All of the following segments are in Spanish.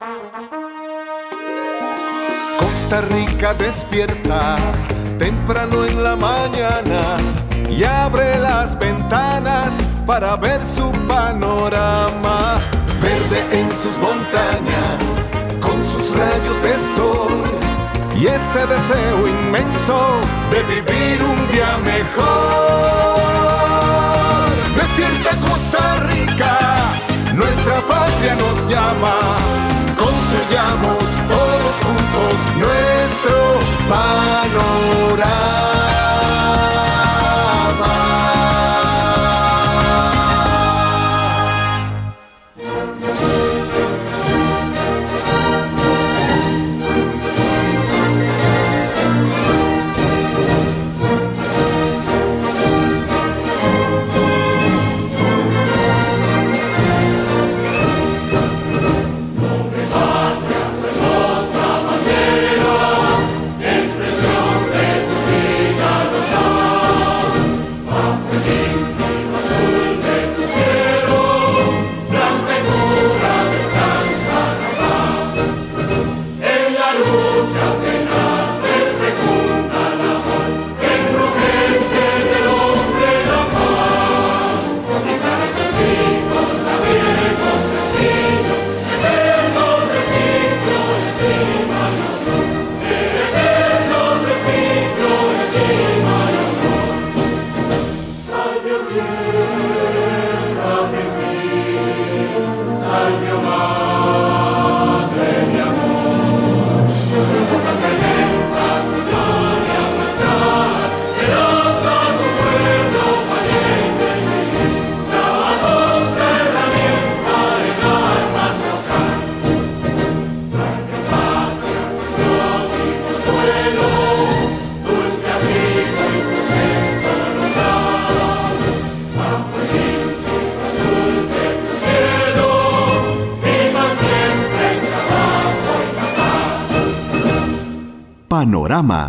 Costa Rica despierta temprano en la mañana y abre las ventanas para ver su panorama. Verde en sus montañas, con sus rayos de sol y ese deseo inmenso de vivir un día mejor. Despierta Costa Rica, nuestra patria nos llama. Construyamos todos juntos nuestro panorama. Panorama.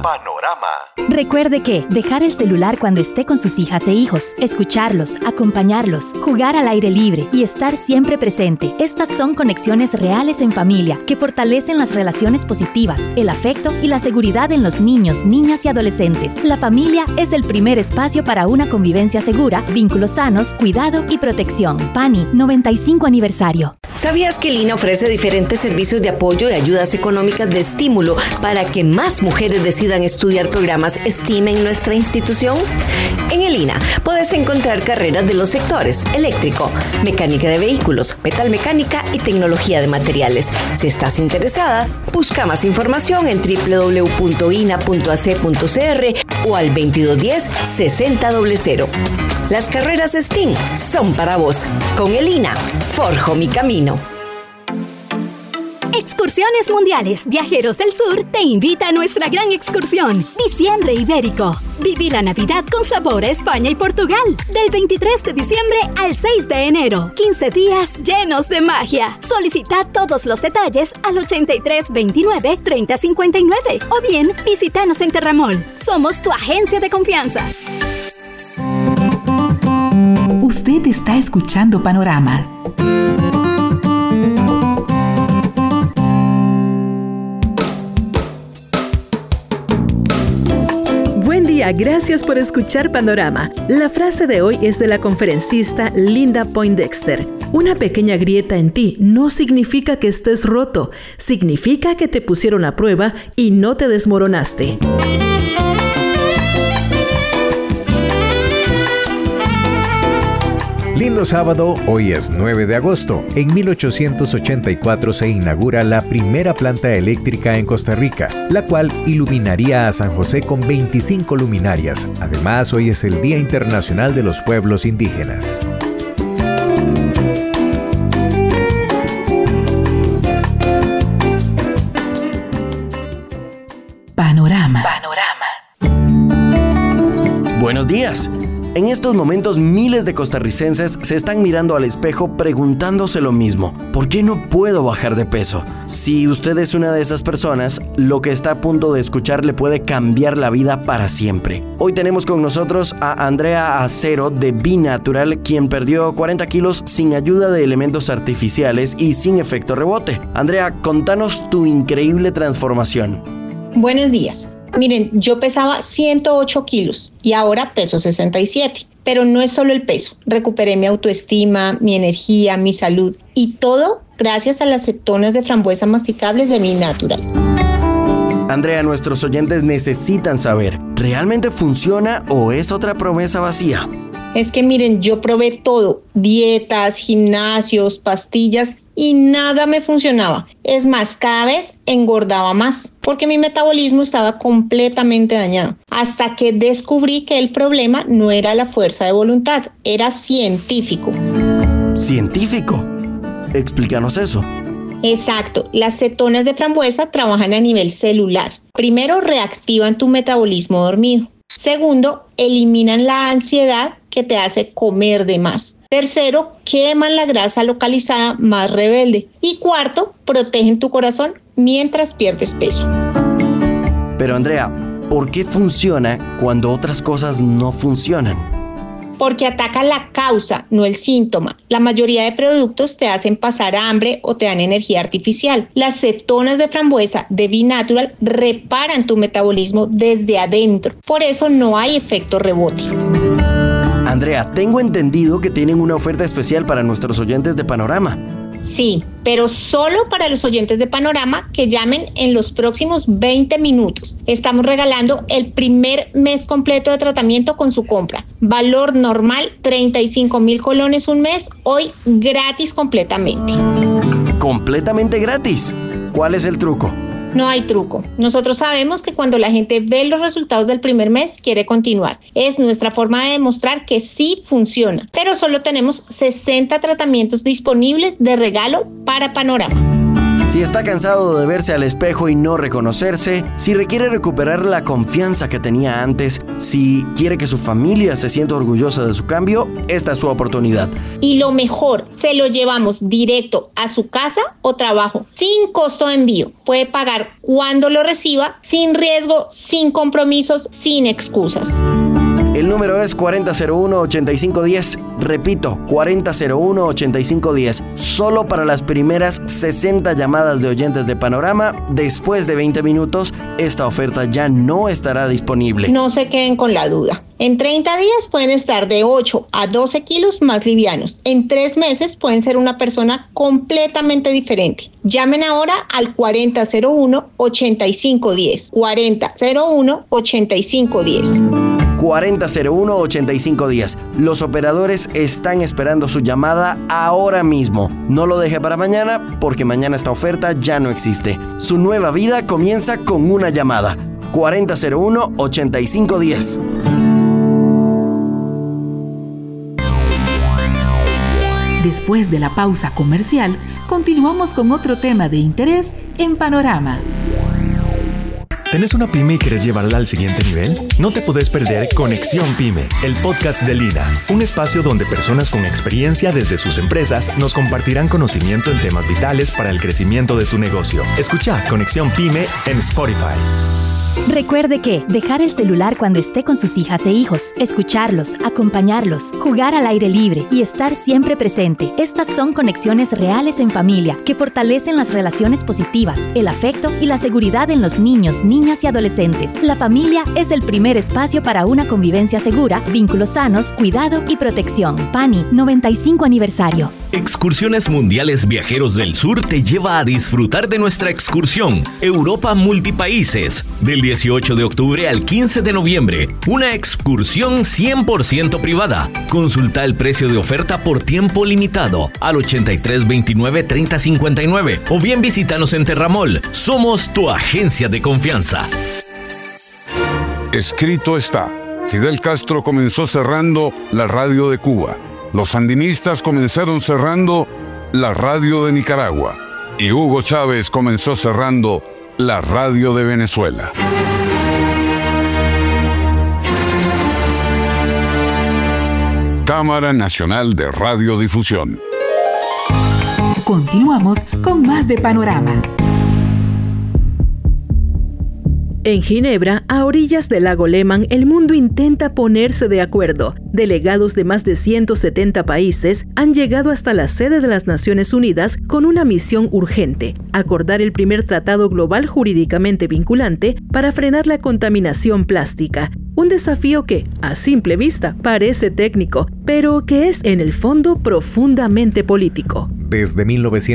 Recuerde que dejar el celular cuando esté con sus hijas e hijos, escucharlos, acompañarlos, jugar al aire libre y estar siempre presente. Estas son conexiones reales en familia que fortalecen las relaciones positivas, el afecto y la seguridad en los niños, niñas y adolescentes. La familia es el primer espacio para una convivencia segura, vínculos sanos, cuidado y protección. PANI, 95 aniversario. ¿Sabías que el INA ofrece diferentes servicios de apoyo y ayudas económicas de estímulo para que más mujeres decidan estudiar programas STEAM en nuestra institución? En el INA puedes encontrar carreras de los sectores eléctrico, mecánica de vehículos, metalmecánica y tecnología de materiales. Si estás interesada, busca más información en www.ina.ac.cr o al 2210-6000. Las carreras STEAM son para vos. Con el INA, forjo mi camino. Excursiones Mundiales Viajeros del Sur te invita a nuestra gran excursión Diciembre Ibérico. Viví la Navidad con sabor a España y Portugal del 23 de diciembre al 6 de enero. 15 días llenos de magia. Solicita todos los detalles al 83 29 30 59 o bien visítanos en Terramol. Somos tu agencia de confianza. Usted está escuchando Panorama. Buen día, gracias por escuchar Panorama. La frase de hoy es de la conferencista Linda Poindexter. Una pequeña grieta en ti no significa que estés roto, significa que te pusieron a prueba y no te desmoronaste. Lindo sábado, hoy es 9 de agosto. En 1884 se inaugura la primera planta eléctrica en Costa Rica, la cual iluminaría a San José con 25 luminarias. Además, hoy es el Día Internacional de los Pueblos Indígenas. Panorama. Buenos días. En estos momentos, miles de costarricenses se están mirando al espejo preguntándose lo mismo. ¿Por qué no puedo bajar de peso? Si usted es una de esas personas, lo que está a punto de escuchar le puede cambiar la vida para siempre. Hoy tenemos con nosotros a Andrea Acero de B-Natural, quien perdió 40 kilos sin ayuda de elementos artificiales y sin efecto rebote. Andrea, contanos tu increíble transformación. Buenos días. Miren, yo pesaba 108 kilos y ahora peso 67. Pero no es solo el peso. Recuperé mi autoestima, mi energía, mi salud y todo gracias a las cetonas de frambuesa masticables de B-Natural. Andrea, nuestros oyentes necesitan saber, ¿realmente funciona o es otra promesa vacía? Es que miren, yo probé todo, dietas, gimnasios, pastillas y nada me funcionaba. Es más, cada vez engordaba más porque mi metabolismo estaba completamente dañado. Hasta que descubrí que el problema no era la fuerza de voluntad, era científico. ¿Científico? Explícanos eso. Exacto, las cetonas de frambuesa trabajan a nivel celular. Primero, reactivan tu metabolismo dormido. Segundo, eliminan la ansiedad que te hace comer de más. Tercero, queman la grasa localizada más rebelde. Y cuarto, protegen tu corazón mientras pierdes peso. Pero Andrea, ¿por qué funciona cuando otras cosas no funcionan? Porque ataca la causa, no el síntoma. La mayoría de productos te hacen pasar hambre o te dan energía artificial. Las cetonas de frambuesa de B-Natural reparan tu metabolismo desde adentro. Por eso no hay efecto rebote. Andrea, tengo entendido que tienen una oferta especial para nuestros oyentes de Panorama. Sí, pero solo para los oyentes de Panorama que llamen en los próximos 20 minutos. Estamos regalando el primer mes completo de tratamiento con su compra. Valor normal, 35,000 colones un mes, hoy gratis completamente. ¿Completamente gratis? ¿Cuál es el truco? No hay truco. Nosotros sabemos que cuando la gente ve los resultados del primer mes, quiere continuar. Es nuestra forma de demostrar que sí funciona. Pero solo tenemos 60 tratamientos disponibles de regalo para Panorama. Si está cansado de verse al espejo y no reconocerse, si requiere recuperar la confianza que tenía antes, si quiere que su familia se sienta orgullosa de su cambio, esta es su oportunidad. Y lo mejor, se lo llevamos directo a su casa o trabajo, sin costo de envío. Puede pagar cuando lo reciba, sin riesgo, sin compromisos, sin excusas. El número es 4001-8510. Repito, 4001-8510. Solo para las primeras 60 llamadas de oyentes de Panorama. Después de 20 minutos, esta oferta ya no estará disponible. No se queden con la duda. En 30 días pueden estar de 8 a 12 kilos más livianos. En 3 meses pueden ser una persona completamente diferente. Llamen ahora al 4001-8510. 4001-8510. 4001-8510. Los operadores están esperando su llamada ahora mismo. No lo deje para mañana, porque mañana esta oferta ya no existe. Su nueva vida comienza con una llamada. 4001-8510. Después de la pausa comercial, continuamos con otro tema de interés en Panorama. ¿Tenés una pyme y querés llevarla al siguiente nivel? No te podés perder Conexión Pyme, el podcast de Lina, un espacio donde personas con experiencia desde sus empresas nos compartirán conocimiento en temas vitales para el crecimiento de tu negocio. Escucha Conexión Pyme en Spotify. Recuerde que dejar el celular cuando esté con sus hijas e hijos, escucharlos, acompañarlos, jugar al aire libre y estar siempre presente. Estas son conexiones reales en familia que fortalecen las relaciones positivas, el afecto y la seguridad en los niños, niñas y adolescentes. La familia es el primer espacio para una convivencia segura, vínculos sanos, cuidado y protección. PANI, 95 aniversario. Excursiones Mundiales Viajeros del Sur te lleva a disfrutar de nuestra excursión Europa Multipaíses del 18 de octubre al 15 de noviembre. Una excursión 100% privada. Consulta el precio de oferta por tiempo limitado al 8329-3059 o bien visítanos en Terramol. Somos tu agencia de confianza. Escrito está. Fidel Castro comenzó cerrando la radio de Cuba. Los sandinistas comenzaron cerrando la radio de Nicaragua. Y Hugo Chávez comenzó cerrando la radio de Venezuela. Cámara Nacional de Radiodifusión. Continuamos con más de Panorama. En Ginebra, a orillas del lago Lemán, el mundo intenta ponerse de acuerdo. Delegados de más de 170 países han llegado hasta la sede de las Naciones Unidas con una misión urgente: acordar el primer tratado global jurídicamente vinculante para frenar la contaminación plástica. Un desafío que, a simple vista, parece técnico, pero que es en el fondo profundamente político. Desde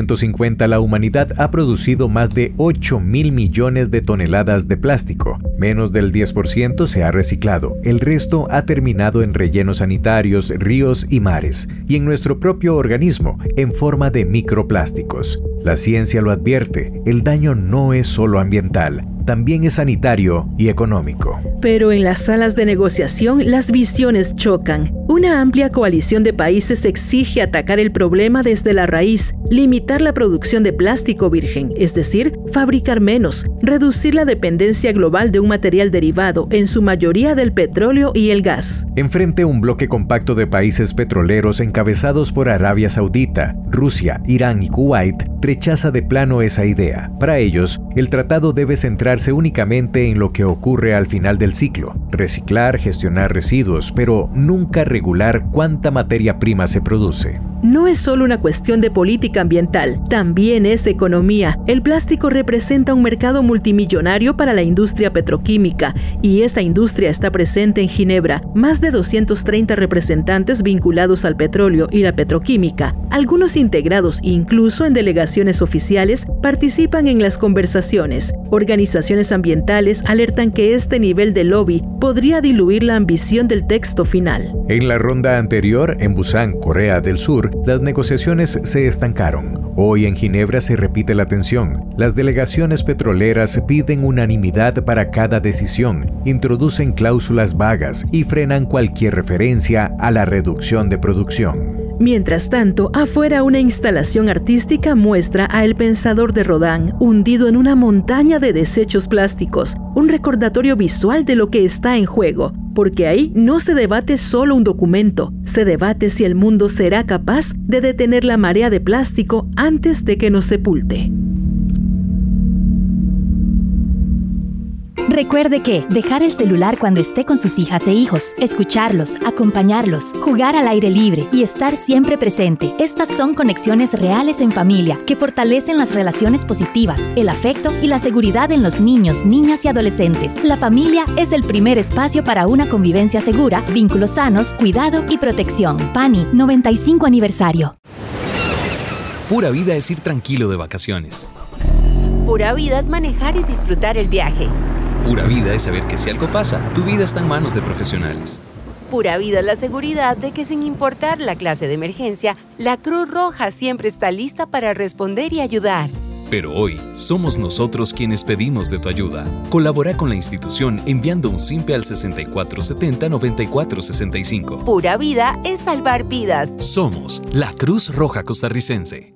1950 la humanidad ha producido más de 8.000 millones de toneladas de plástico. Menos del 10% se ha reciclado. El resto ha terminado en rellenos sanitarios, ríos y mares, y en nuestro propio organismo, en forma de microplásticos. La ciencia lo advierte, el daño no es solo ambiental, también es sanitario y económico. Pero en las salas de negociación las visiones chocan. Una amplia coalición de países exige atacar el problema desde la raíz, limitar la producción de plástico virgen, es decir, fabricar menos, reducir la dependencia global de un material derivado, en su mayoría del petróleo y el gas. Enfrente un bloque compacto de países petroleros encabezados por Arabia Saudita, Rusia, Irán y Kuwait rechaza de plano esa idea. Para ellos, el tratado debe centrarse únicamente en lo que ocurre al final del ciclo: reciclar, gestionar residuos, pero nunca regular cuánta materia prima se produce. No es solo una cuestión de política ambiental, también es economía. El plástico representa un mercado multimillonario para la industria petroquímica, y esta industria está presente en Ginebra. Más de 230 representantes vinculados al petróleo y la petroquímica, algunos integrados incluso en delegaciones oficiales, participan en las conversaciones. Organizaciones ambientales alertan que este nivel de lobby podría diluir la ambición del texto final. En la ronda anterior, en Busan, Corea del Sur, las negociaciones se estancaron. Hoy en Ginebra se repite la tensión. Las delegaciones petroleras piden unanimidad para cada decisión, introducen cláusulas vagas y frenan cualquier referencia a la reducción de producción. Mientras tanto, afuera una instalación artística muestra a El Pensador de Rodin hundido en una montaña de desechos plásticos, un recordatorio visual de lo que está en juego, porque ahí no se debate solo un documento, se debate si el mundo será capaz de detener la marea de plástico antes de que nos sepulte. Recuerde que dejar el celular cuando esté con sus hijas e hijos, escucharlos, acompañarlos, jugar al aire libre y estar siempre presente. Estas son conexiones reales en familia que fortalecen las relaciones positivas, el afecto y la seguridad en los niños, niñas y adolescentes. La familia es el primer espacio para una convivencia segura, vínculos sanos, cuidado y protección. PANI, 95 aniversario. Pura vida es ir tranquilo de vacaciones. Pura vida es manejar y disfrutar el viaje. Pura vida es saber que si algo pasa, tu vida está en manos de profesionales. Pura vida es la seguridad de que sin importar la clase de emergencia, la Cruz Roja siempre está lista para responder y ayudar. Pero hoy, somos nosotros quienes pedimos de tu ayuda. Colabora con la institución enviando un simpe al 6470-9465. Pura vida es salvar vidas. Somos la Cruz Roja Costarricense.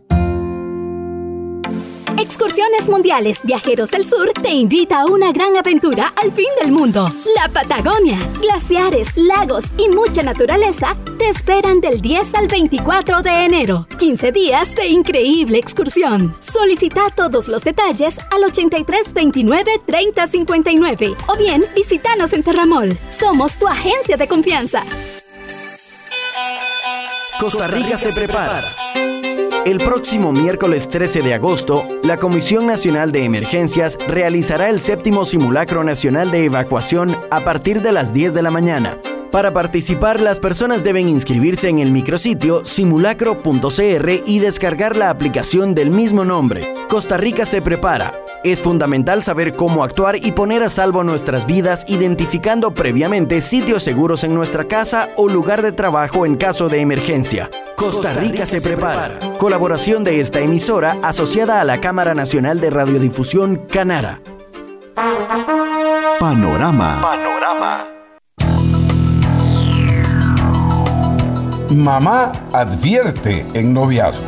Excursiones Mundiales Viajeros del Sur te invita a una gran aventura al fin del mundo. La Patagonia, glaciares, lagos y mucha naturaleza te esperan del 10 al 24 de enero. 15 días de increíble excursión. Solicita todos los detalles al 83 29 30 59 o bien visítanos en Terramol. Somos tu agencia de confianza. Costa Rica se prepara. El próximo miércoles 13 de agosto, la Comisión Nacional de Emergencias realizará el 7º Simulacro Nacional de Evacuación a partir de las 10 de la mañana. Para participar, las personas deben inscribirse en el micrositio simulacro.cr y descargar la aplicación del mismo nombre. Costa Rica se prepara. Es fundamental saber cómo actuar y poner a salvo nuestras vidas identificando previamente sitios seguros en nuestra casa o lugar de trabajo en caso de emergencia. Costa Rica se prepara. Colaboración de esta emisora asociada a la Cámara Nacional de Radiodifusión Canara. Panorama. Mamá advierte en noviazgo.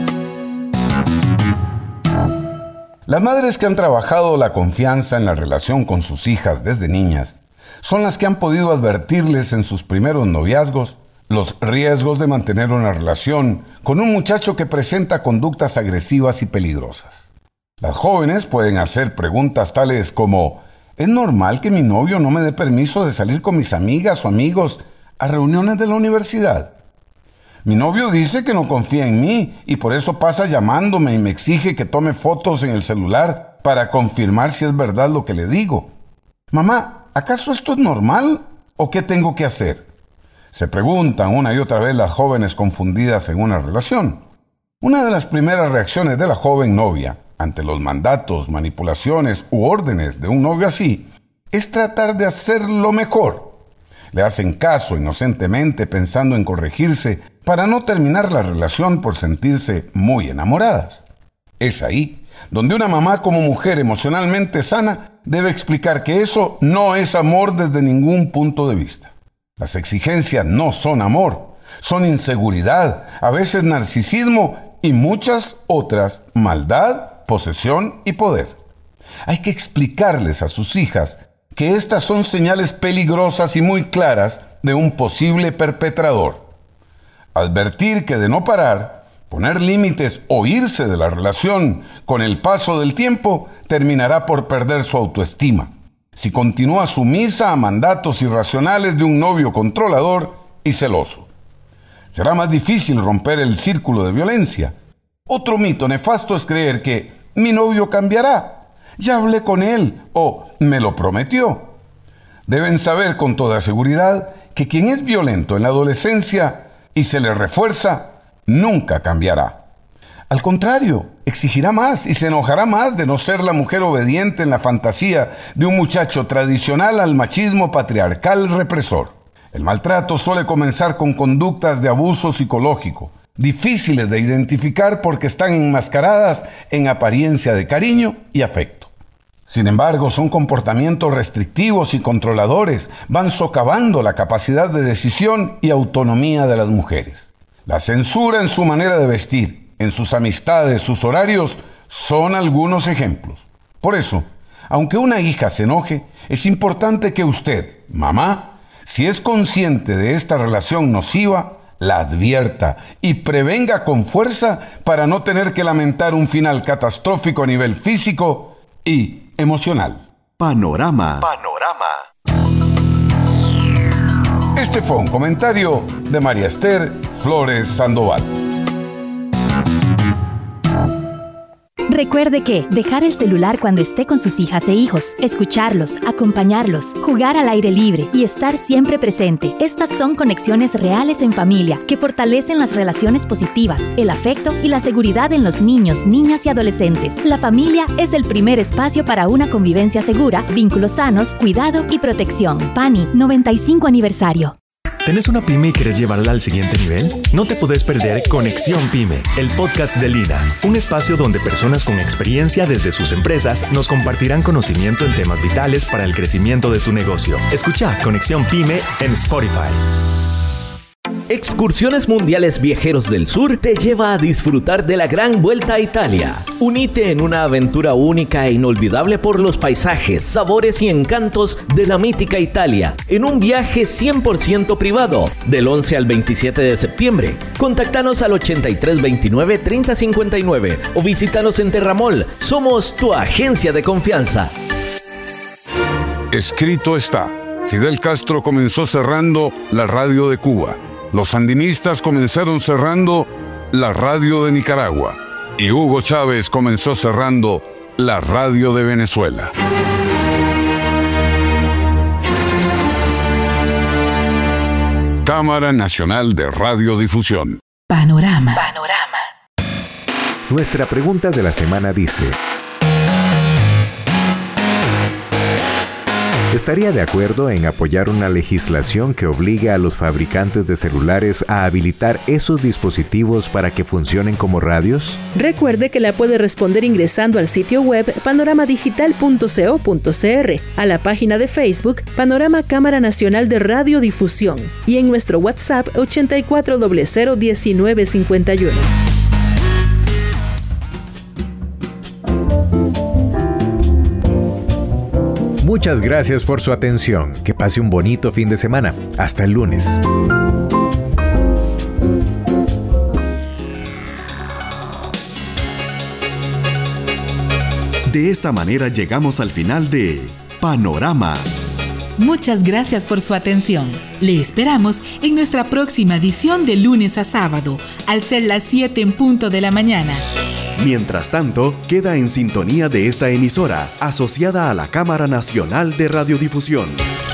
Las madres que han trabajado la confianza en la relación con sus hijas desde niñas son las que han podido advertirles en sus primeros noviazgos los riesgos de mantener una relación con un muchacho que presenta conductas agresivas y peligrosas. Las jóvenes pueden hacer preguntas tales como: ¿es normal que mi novio no me dé permiso de salir con mis amigas o amigos a reuniones de la universidad? Mi novio dice que no confía en mí y por eso pasa llamándome y me exige que tome fotos en el celular para confirmar si es verdad lo que le digo. Mamá, ¿acaso esto es normal o qué tengo que hacer? Se preguntan una y otra vez las jóvenes confundidas en una relación. Una de las primeras reacciones de la joven novia ante los mandatos, manipulaciones u órdenes de un novio así es tratar de hacerlo mejor. Le hacen caso inocentemente pensando en corregirse para no terminar la relación por sentirse muy enamoradas. Es ahí donde una mamá como mujer emocionalmente sana debe explicar que eso no es amor desde ningún punto de vista. Las exigencias no son amor, son inseguridad, a veces narcisismo y muchas otras, maldad, posesión y poder. Hay que explicarles a sus hijas que estas son señales peligrosas y muy claras de un posible perpetrador. Advertir que de no parar, poner límites o irse de la relación con el paso del tiempo terminará por perder su autoestima. Si continúa sumisa a mandatos irracionales de un novio controlador y celoso. Será más difícil romper el círculo de violencia. Otro mito nefasto es creer que mi novio cambiará, ya hablé con él o me lo prometió. Deben saber con toda seguridad que quien es violento en la adolescencia y se le refuerza, nunca cambiará. Al contrario, exigirá más y se enojará más de no ser la mujer obediente en la fantasía de un muchacho tradicional al machismo patriarcal represor. El maltrato suele comenzar con conductas de abuso psicológico, difíciles de identificar porque están enmascaradas en apariencia de cariño y afecto. Sin embargo, son comportamientos restrictivos y controladores, van socavando la capacidad de decisión y autonomía de las mujeres. La censura en su manera de vestir, en sus amistades, sus horarios, son algunos ejemplos. Por eso, aunque una hija se enoje, es importante que usted, mamá, si es consciente de esta relación nociva, la advierta y prevenga con fuerza para no tener que lamentar un final catastrófico a nivel físico y emocional. Panorama. Este fue un comentario de María Esther Flores Sandoval. Recuerde que dejar el celular cuando esté con sus hijas e hijos, escucharlos, acompañarlos, jugar al aire libre y estar siempre presente. Estas son conexiones reales en familia que fortalecen las relaciones positivas, el afecto y la seguridad en los niños, niñas y adolescentes. La familia es el primer espacio para una convivencia segura, vínculos sanos, cuidado y protección. PANI, 95 aniversario. ¿Tenés una pyme y querés llevarla al siguiente nivel? No te podés perder Conexión Pyme, el podcast de Lina, un espacio donde personas con experiencia desde sus empresas nos compartirán conocimiento en temas vitales para el crecimiento de tu negocio. Escucha Conexión Pyme en Spotify. Excursiones Mundiales Viajeros del Sur te lleva a disfrutar de la Gran Vuelta a Italia. Unite en una aventura única e inolvidable por los paisajes, sabores y encantos de la mítica Italia, en un viaje 100% privado, del 11 al 27 de septiembre. Contactanos al 8329-3059 o visítanos en Terramol. Somos tu agencia de confianza. Escrito está: Fidel Castro comenzó cerrando la radio de Cuba. Los sandinistas comenzaron cerrando la radio de Nicaragua y Hugo Chávez comenzó cerrando la radio de Venezuela. Cámara Nacional de Radiodifusión. Panorama. Nuestra pregunta de la semana dice: ¿estaría de acuerdo en apoyar una legislación que obligue a los fabricantes de celulares a habilitar esos dispositivos para que funcionen como radios? Recuerde que la puede responder ingresando al sitio web panoramadigital.co.cr, a la página de Facebook Panorama Cámara Nacional de Radiodifusión y en nuestro WhatsApp 84001951. Muchas gracias por su atención. Que pase un bonito fin de semana. Hasta el lunes. De esta manera llegamos al final de Panorama. Muchas gracias por su atención. Le esperamos en nuestra próxima edición de lunes a sábado, al ser las 7 en punto de la mañana. Mientras tanto, queda en sintonía de esta emisora, asociada a la Cámara Nacional de Radiodifusión.